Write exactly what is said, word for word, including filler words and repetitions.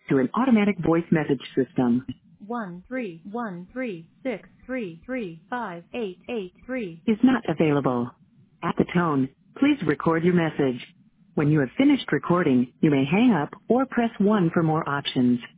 to an automatic voice message system one three one three six three three five eight eight three. is not available. At the tone, please record your message. When you have finished recording, you may hang up or press one for more options.